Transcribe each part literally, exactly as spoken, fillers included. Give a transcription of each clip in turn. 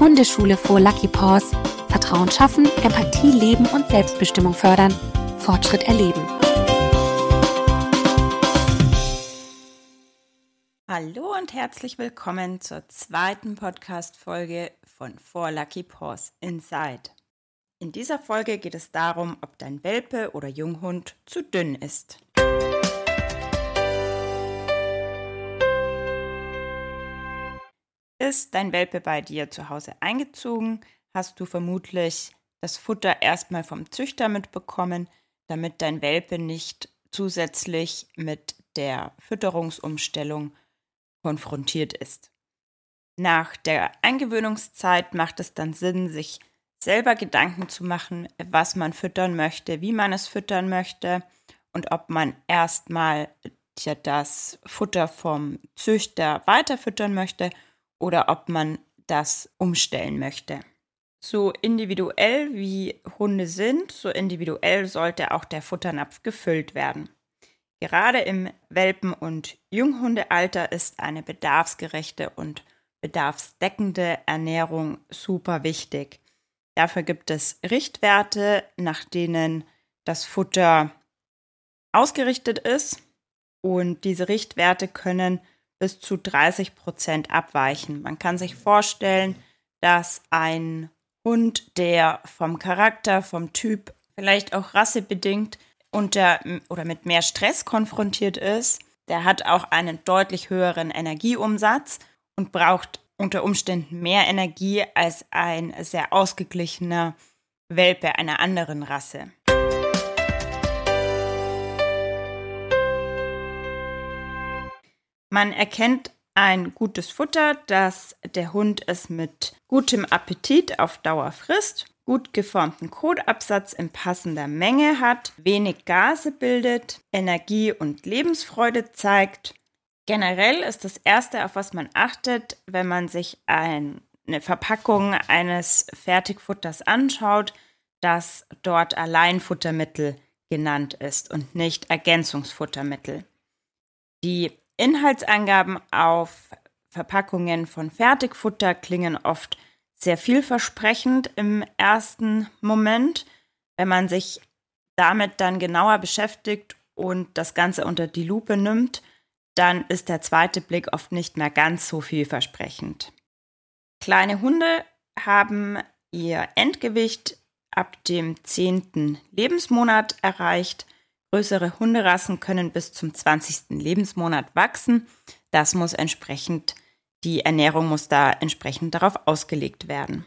Hundeschule for Lucky Paws. Vertrauen schaffen, Empathie leben und Selbstbestimmung fördern. Fortschritt erleben. Hallo und herzlich willkommen zur zweiten Podcast-Folge von For Lucky Paws Inside. In dieser Folge geht es darum, ob dein Welpe oder Junghund zu dünn ist. Ist dein Welpe bei dir zu Hause eingezogen, hast du vermutlich das Futter erstmal vom Züchter mitbekommen, damit dein Welpe nicht zusätzlich mit der Fütterungsumstellung konfrontiert ist. Nach der Eingewöhnungszeit macht es dann Sinn, sich selber Gedanken zu machen, was man füttern möchte, wie man es füttern möchte und ob man erstmal das Futter vom Züchter weiterfüttern möchte oder ob man das umstellen möchte. So individuell wie Hunde sind, so individuell sollte auch der Futternapf gefüllt werden. Gerade im Welpen- und Junghundealter ist eine bedarfsgerechte und bedarfsdeckende Ernährung super wichtig. Dafür gibt es Richtwerte, nach denen das Futter ausgerichtet ist, und diese Richtwerte können bis zu dreißig Prozent abweichen. Man kann sich vorstellen, dass ein Hund, der vom Charakter, vom Typ, vielleicht auch rassebedingt unter oder mit mehr Stress konfrontiert ist, der hat auch einen deutlich höheren Energieumsatz und braucht unter Umständen mehr Energie als ein sehr ausgeglichener Welpe einer anderen Rasse. Man erkennt ein gutes Futter, dass der Hund es mit gutem Appetit auf Dauer frisst, gut geformten Kotabsatz in passender Menge hat, wenig Gase bildet, Energie und Lebensfreude zeigt. Generell ist das Erste, auf was man achtet, wenn man sich ein, eine Verpackung eines Fertigfutters anschaut, dass dort Alleinfuttermittel genannt ist und nicht Ergänzungsfuttermittel. Die Inhaltsangaben auf Verpackungen von Fertigfutter klingen oft sehr vielversprechend im ersten Moment. Wenn man sich damit dann genauer beschäftigt und das Ganze unter die Lupe nimmt, dann ist der zweite Blick oft nicht mehr ganz so vielversprechend. Kleine Hunde haben ihr Endgewicht ab dem zehnten Lebensmonat erreicht. Größere Hunderassen können bis zum zwanzigsten Lebensmonat wachsen. Das muss entsprechend, die Ernährung muss da entsprechend darauf ausgelegt werden.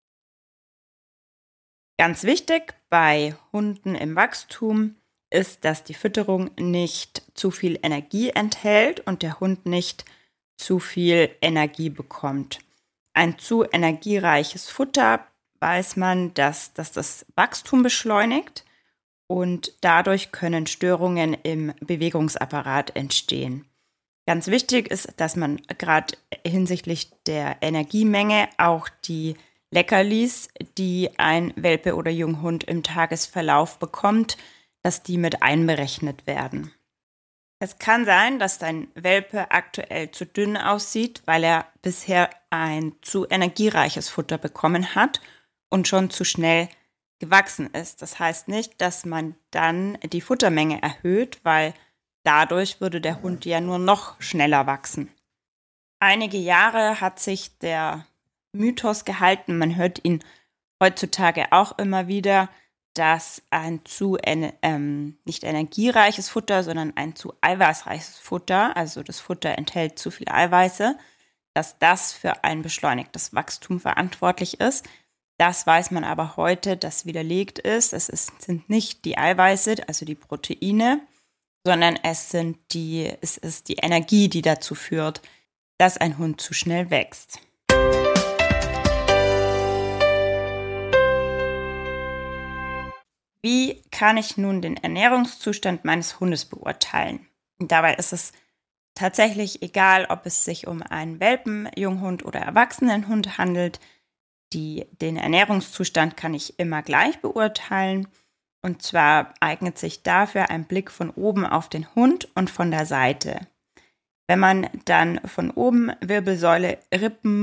Ganz wichtig bei Hunden im Wachstum ist, dass die Fütterung nicht zu viel Energie enthält und der Hund nicht zu viel Energie bekommt. Ein zu energiereiches Futter, weiß man, dass, dass das Wachstum beschleunigt. Und dadurch können Störungen im Bewegungsapparat entstehen. Ganz wichtig ist, dass man gerade hinsichtlich der Energiemenge auch die Leckerlis, die ein Welpe oder Junghund im Tagesverlauf bekommt, dass die mit einberechnet werden. Es kann sein, dass dein Welpe aktuell zu dünn aussieht, weil er bisher ein zu energiereiches Futter bekommen hat und schon zu schnell gewachsen ist. Das heißt nicht, dass man dann die Futtermenge erhöht, weil dadurch würde der Hund ja nur noch schneller wachsen. Einige Jahre hat sich der Mythos gehalten, man hört ihn heutzutage auch immer wieder, dass ein zu ähm, nicht energiereiches Futter, sondern ein zu eiweißreiches Futter, also das Futter enthält zu viele Eiweiße, dass das für ein beschleunigtes Wachstum verantwortlich ist. Das weiß man aber heute, dass widerlegt ist. Es ist, sind nicht die Eiweiße, also die Proteine, sondern es, sind die, es ist die Energie, die dazu führt, dass ein Hund zu schnell wächst. Wie kann ich nun den Ernährungszustand meines Hundes beurteilen? Und dabei ist es tatsächlich egal, ob es sich um einen Welpen, Junghund oder Erwachsenenhund handelt. Die, den Ernährungszustand kann ich immer gleich beurteilen. Und zwar eignet sich dafür ein Blick von oben auf den Hund und von der Seite. Wenn man dann von oben Wirbelsäule, Rippen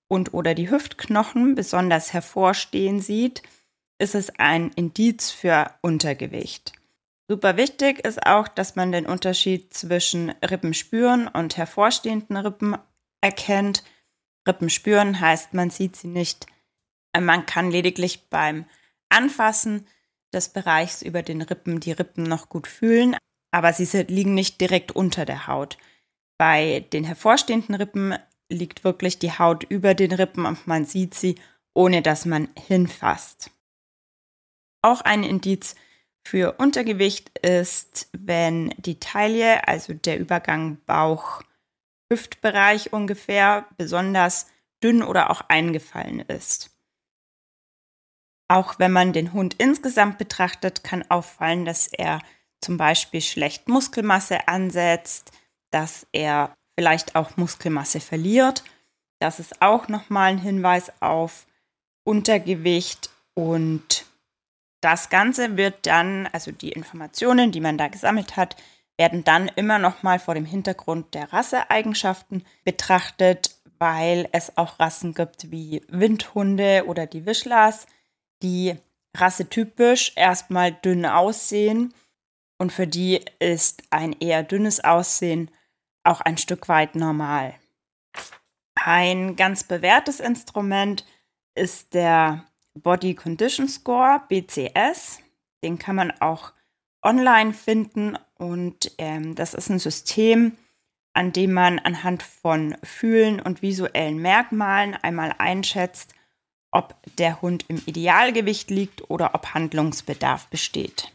und oder die Hüftknochen besonders hervorstehen sieht, ist es ein Indiz für Untergewicht. Super wichtig ist auch, dass man den Unterschied zwischen Rippen spüren und hervorstehenden Rippen erkennt. Rippen spüren heißt, man sieht sie nicht. Man kann lediglich beim Anfassen des Bereichs über den Rippen die Rippen noch gut fühlen, aber sie liegen nicht direkt unter der Haut. Bei den hervorstehenden Rippen liegt wirklich die Haut über den Rippen und man sieht sie, ohne dass man hinfasst. Auch ein Indiz für Untergewicht ist, wenn die Taille, also der Übergang Bauch-Hüftbereich ungefähr, besonders dünn oder auch eingefallen ist. Auch wenn man den Hund insgesamt betrachtet, kann auffallen, dass er zum Beispiel schlecht Muskelmasse ansetzt, dass er vielleicht auch Muskelmasse verliert. Das ist auch nochmal ein Hinweis auf Untergewicht und das Ganze wird dann, also die Informationen, die man da gesammelt hat, werden dann immer nochmal vor dem Hintergrund der Rasseeigenschaften betrachtet, weil es auch Rassen gibt wie Windhunde oder die Wischlers, die rassetypisch erstmal dünn aussehen und für die ist ein eher dünnes Aussehen auch ein Stück weit normal. Ein ganz bewährtes Instrument ist der Body Condition Score, B C S. Den kann man auch online finden und ähm, das ist ein System, an dem man anhand von Fühlen und visuellen Merkmalen einmal einschätzt, ob der Hund im Idealgewicht liegt oder ob Handlungsbedarf besteht.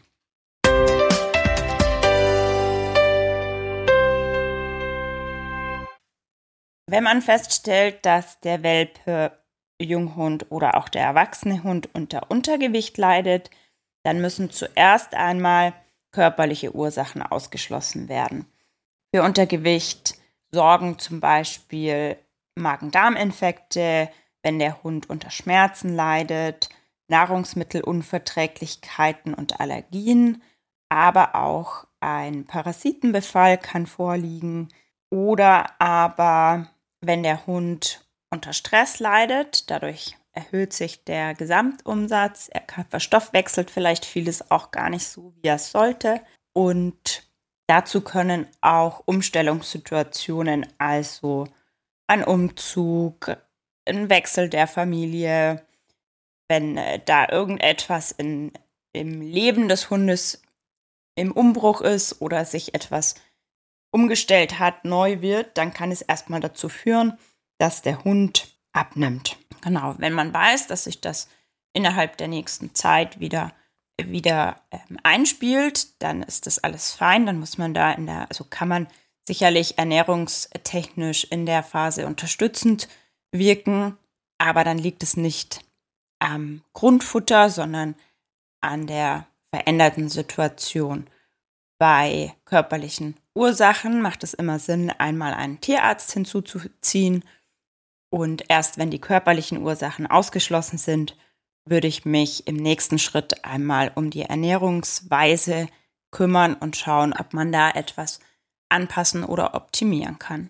Wenn man feststellt, dass der Welpe, Junghund oder auch der erwachsene Hund unter Untergewicht leidet, dann müssen zuerst einmal körperliche Ursachen ausgeschlossen werden. Für Untergewicht sorgen zum Beispiel Magen-Darm-Infekte, wenn der Hund unter Schmerzen leidet, Nahrungsmittelunverträglichkeiten und Allergien, aber auch ein Parasitenbefall kann vorliegen oder aber wenn der Hund unter Stress leidet, dadurch erhöht sich der Gesamtumsatz, er verstoffwechselt vielleicht vieles auch gar nicht so, wie er es sollte und dazu können auch Umstellungssituationen, also ein Umzug, ein Wechsel der Familie, wenn äh, da irgendetwas in, im Leben des Hundes im Umbruch ist oder sich etwas umgestellt hat, neu wird, dann kann es erstmal dazu führen, dass der Hund abnimmt. Genau, wenn man weiß, dass sich das innerhalb der nächsten Zeit wieder, wieder ähm, einspielt, dann ist das alles fein, dann muss man da in der, also kann man sicherlich ernährungstechnisch in der Phase unterstützend wirken, aber dann liegt es nicht am Grundfutter, sondern an der veränderten Situation. Bei körperlichen Ursachen macht es immer Sinn, einmal einen Tierarzt hinzuzuziehen und erst wenn die körperlichen Ursachen ausgeschlossen sind, würde ich mich im nächsten Schritt einmal um die Ernährungsweise kümmern und schauen, ob man da etwas anpassen oder optimieren kann.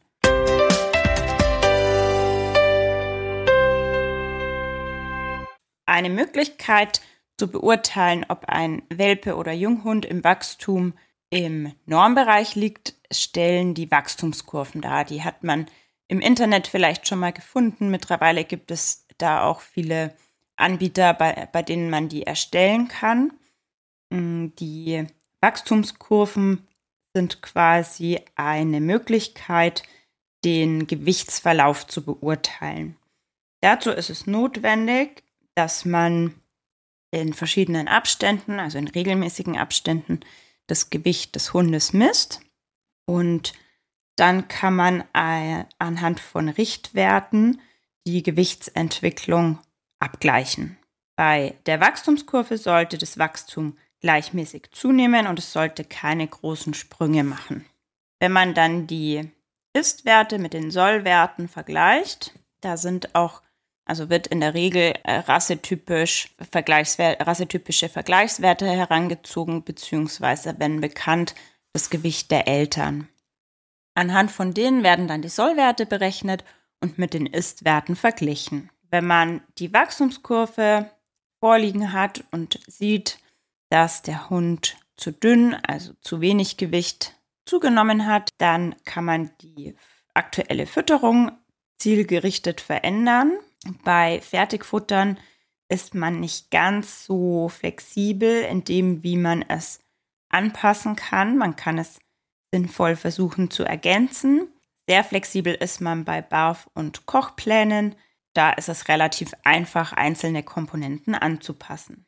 Eine Möglichkeit zu beurteilen, ob ein Welpe oder Junghund im Wachstum im Normbereich liegt, stellen die Wachstumskurven dar. Die hat man im Internet vielleicht schon mal gefunden. Mittlerweile gibt es da auch viele Anbieter, bei, bei denen man die erstellen kann. Die Wachstumskurven sind quasi eine Möglichkeit, den Gewichtsverlauf zu beurteilen. Dazu ist es notwendig, dass man in verschiedenen Abständen, also in regelmäßigen Abständen, das Gewicht des Hundes misst und dann kann man anhand von Richtwerten die Gewichtsentwicklung abgleichen. Bei der Wachstumskurve sollte das Wachstum gleichmäßig zunehmen und es sollte keine großen Sprünge machen. Wenn man dann die Ist-Werte mit den Soll-Werten vergleicht, da sind auch, also wird in der Regel äh, rassetypisch Vergleichswer- rassetypische Vergleichswerte herangezogen, beziehungsweise, wenn bekannt, das Gewicht der Eltern. Anhand von denen werden dann die Sollwerte berechnet und mit den Ist-Werten verglichen. Wenn man die Wachstumskurve vorliegen hat und sieht, dass der Hund zu dünn, also zu wenig Gewicht zugenommen hat, dann kann man die aktuelle Fütterung zielgerichtet verändern. Bei Fertigfuttern ist man nicht ganz so flexibel in dem, wie man es anpassen kann. Man kann es sinnvoll versuchen zu ergänzen. Sehr flexibel ist man bei Barf- und Kochplänen. Da ist es relativ einfach, einzelne Komponenten anzupassen.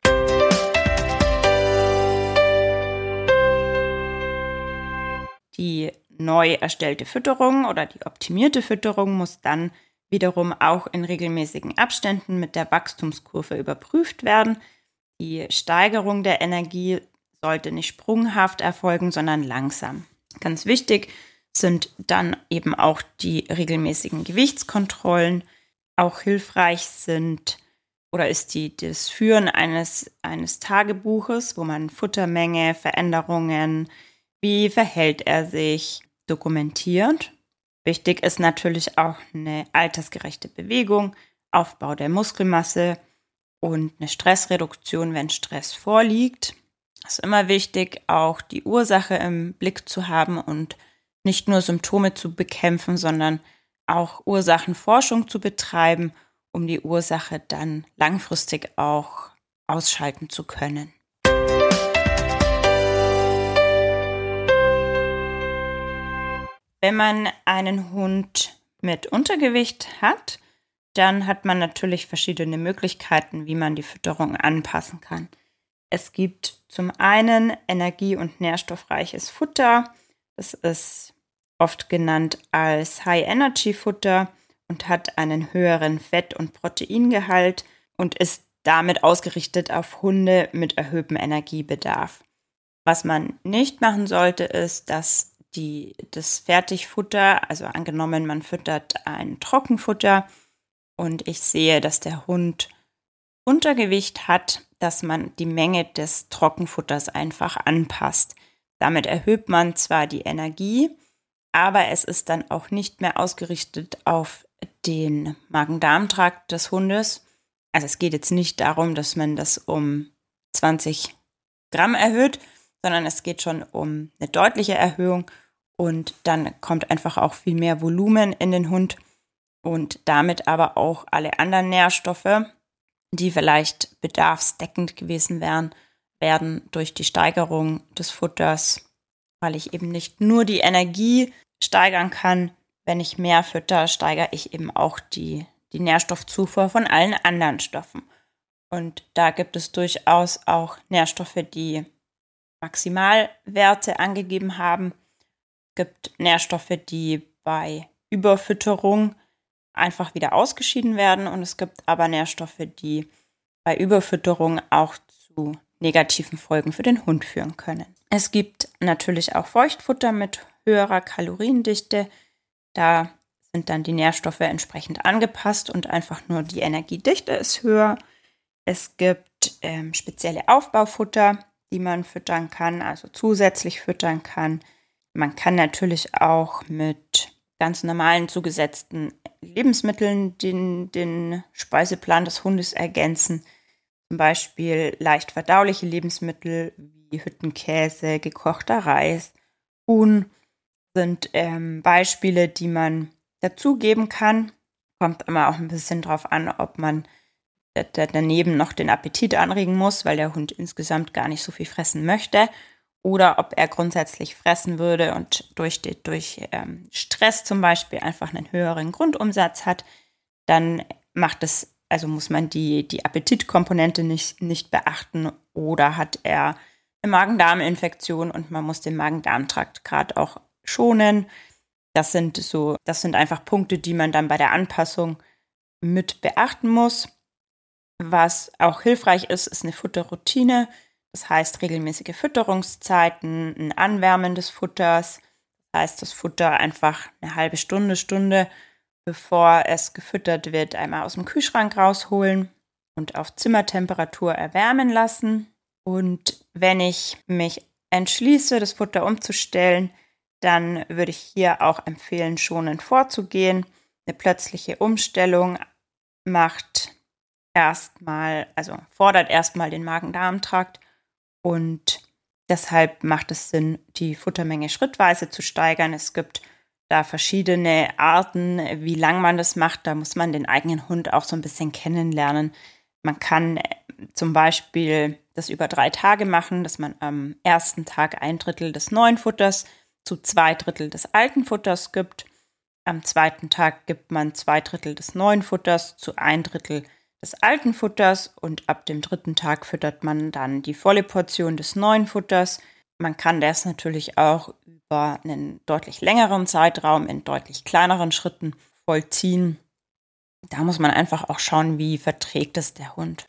Die neu erstellte Fütterung oder die optimierte Fütterung muss dann wiederum auch in regelmäßigen Abständen mit der Wachstumskurve überprüft werden. Die Steigerung der Energie sollte nicht sprunghaft erfolgen, sondern langsam. Ganz wichtig sind dann eben auch die regelmäßigen Gewichtskontrollen. Auch hilfreich sind oder ist die, das Führen eines, eines Tagebuches, wo man Futtermenge, Veränderungen, wie verhält er sich, dokumentiert. Wichtig ist natürlich auch eine altersgerechte Bewegung, Aufbau der Muskelmasse und eine Stressreduktion, wenn Stress vorliegt. Es ist immer wichtig, auch die Ursache im Blick zu haben und nicht nur Symptome zu bekämpfen, sondern auch Ursachenforschung zu betreiben, um die Ursache dann langfristig auch ausschalten zu können. Wenn man einen Hund mit Untergewicht hat, dann hat man natürlich verschiedene Möglichkeiten, wie man die Fütterung anpassen kann. Es gibt zum einen energie- und nährstoffreiches Futter. Das ist oft genannt als High-Energy-Futter und hat einen höheren Fett- und Proteingehalt und ist damit ausgerichtet auf Hunde mit erhöhtem Energiebedarf. Was man nicht machen sollte, ist, dass die, das Fertigfutter, also angenommen, man füttert ein Trockenfutter und ich sehe, dass der Hund Untergewicht hat, dass man die Menge des Trockenfutters einfach anpasst. Damit erhöht man zwar die Energie, aber es ist dann auch nicht mehr ausgerichtet auf den Magen-Darm-Trakt des Hundes. Also es geht jetzt nicht darum, dass man das um zwanzig Gramm erhöht, sondern es geht schon um eine deutliche Erhöhung und dann kommt einfach auch viel mehr Volumen in den Hund und damit aber auch alle anderen Nährstoffe, die vielleicht bedarfsdeckend gewesen wären, werden durch die Steigerung des Futters, weil ich eben nicht nur die Energie steigern kann, wenn ich mehr fütter, steigere ich eben auch die, die Nährstoffzufuhr von allen anderen Stoffen. Und da gibt es durchaus auch Nährstoffe, die Maximalwerte angegeben haben. Es gibt Nährstoffe, die bei Überfütterung einfach wieder ausgeschieden werden und es gibt aber Nährstoffe, die bei Überfütterung auch zu negativen Folgen für den Hund führen können. Es gibt natürlich auch Feuchtfutter mit höherer Kaloriendichte. Da sind dann die Nährstoffe entsprechend angepasst und einfach nur die Energiedichte ist höher. Es gibt ähm, spezielle Aufbaufutter, die man füttern kann, also zusätzlich füttern kann. Man kann natürlich auch mit ganz normalen zugesetzten Lebensmitteln den, den Speiseplan des Hundes ergänzen. Zum Beispiel leicht verdauliche Lebensmittel wie Hüttenkäse, gekochter Reis, Huhn sind ähm, Beispiele, die man dazugeben kann. Kommt immer auch ein bisschen drauf an, ob man d- d- daneben noch den Appetit anregen muss, weil der Hund insgesamt gar nicht so viel fressen möchte. Oder ob er grundsätzlich fressen würde und durch, die, durch ähm, Stress zum Beispiel einfach einen höheren Grundumsatz hat, dann macht es, also muss man die, die Appetitkomponente nicht, nicht beachten oder hat er eine Magen-Darm-Infektion und man muss den Magen-Darm-Trakt gerade auch schonen. Das sind so, das sind einfach Punkte, die man dann bei der Anpassung mit beachten muss. Was auch hilfreich ist, ist eine Futterroutine. Das heißt regelmäßige Fütterungszeiten, ein Anwärmen des Futters. Das heißt, das Futter einfach eine halbe Stunde, Stunde, bevor es gefüttert wird, einmal aus dem Kühlschrank rausholen und auf Zimmertemperatur erwärmen lassen. Und wenn ich mich entschließe, das Futter umzustellen, dann würde ich hier auch empfehlen, schonend vorzugehen. Eine plötzliche Umstellung macht erstmal, also fordert erstmal den Magen-Darm-Trakt und deshalb macht es Sinn, die Futtermenge schrittweise zu steigern. Es gibt da verschiedene Arten, wie lang man das macht. Da muss man den eigenen Hund auch so ein bisschen kennenlernen. Man kann zum Beispiel das über drei Tage machen, dass man am ersten Tag ein Drittel des neuen Futters zu zwei Drittel des alten Futters gibt. Am zweiten Tag gibt man zwei Drittel des neuen Futters zu ein Drittel des alten Futters und ab dem dritten Tag füttert man dann die volle Portion des neuen Futters. Man kann das natürlich auch über einen deutlich längeren Zeitraum in deutlich kleineren Schritten vollziehen. Da muss man einfach auch schauen, wie verträgt es der Hund.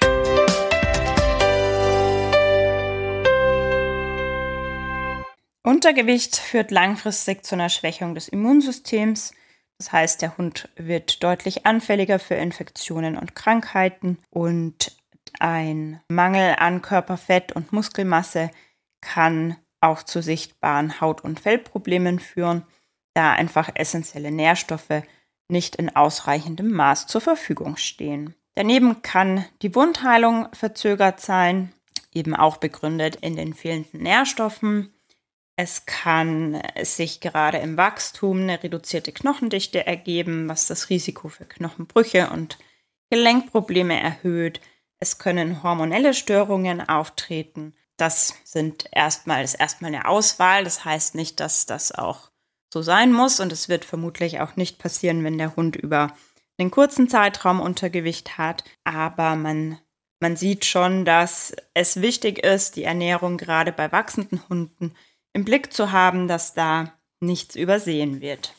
Untergewicht führt langfristig zu einer Schwächung des Immunsystems. Das heißt, der Hund wird deutlich anfälliger für Infektionen und Krankheiten und ein Mangel an Körperfett und Muskelmasse kann auch zu sichtbaren Haut- und Fellproblemen führen, da einfach essentielle Nährstoffe nicht in ausreichendem Maß zur Verfügung stehen. Daneben kann die Wundheilung verzögert sein, eben auch begründet in den fehlenden Nährstoffen. Es kann sich gerade im Wachstum eine reduzierte Knochendichte ergeben, was das Risiko für Knochenbrüche und Gelenkprobleme erhöht. Es können hormonelle Störungen auftreten. Das sind erstmal, ist erstmal eine Auswahl. Das heißt nicht, dass das auch so sein muss. Und es wird vermutlich auch nicht passieren, wenn der Hund über einen kurzen Zeitraum Untergewicht hat. Aber man, man sieht schon, dass es wichtig ist, die Ernährung gerade bei wachsenden Hunden im Blick zu haben, dass da nichts übersehen wird.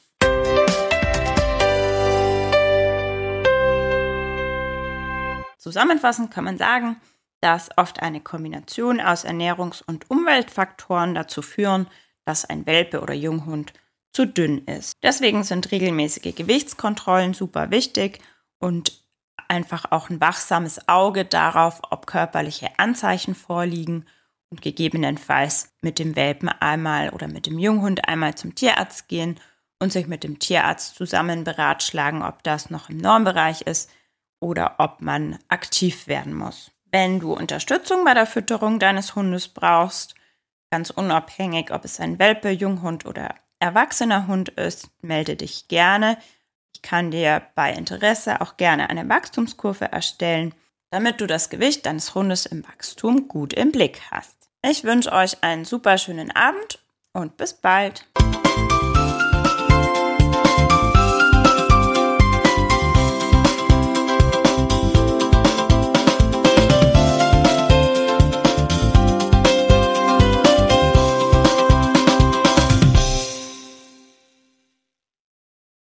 Zusammenfassend kann man sagen, dass oft eine Kombination aus Ernährungs- und Umweltfaktoren dazu führen, dass ein Welpe oder Junghund zu dünn ist. Deswegen sind regelmäßige Gewichtskontrollen super wichtig und einfach auch ein wachsames Auge darauf, ob körperliche Anzeichen vorliegen und gegebenenfalls mit dem Welpen einmal oder mit dem Junghund einmal zum Tierarzt gehen und sich mit dem Tierarzt zusammen beratschlagen, ob das noch im Normbereich ist oder ob man aktiv werden muss. Wenn du Unterstützung bei der Fütterung deines Hundes brauchst, ganz unabhängig, ob es ein Welpe, Junghund oder erwachsener Hund ist, melde dich gerne. Ich kann dir bei Interesse auch gerne eine Wachstumskurve erstellen, damit du das Gewicht deines Hundes im Wachstum gut im Blick hast. Ich wünsche euch einen super schönen Abend und bis bald.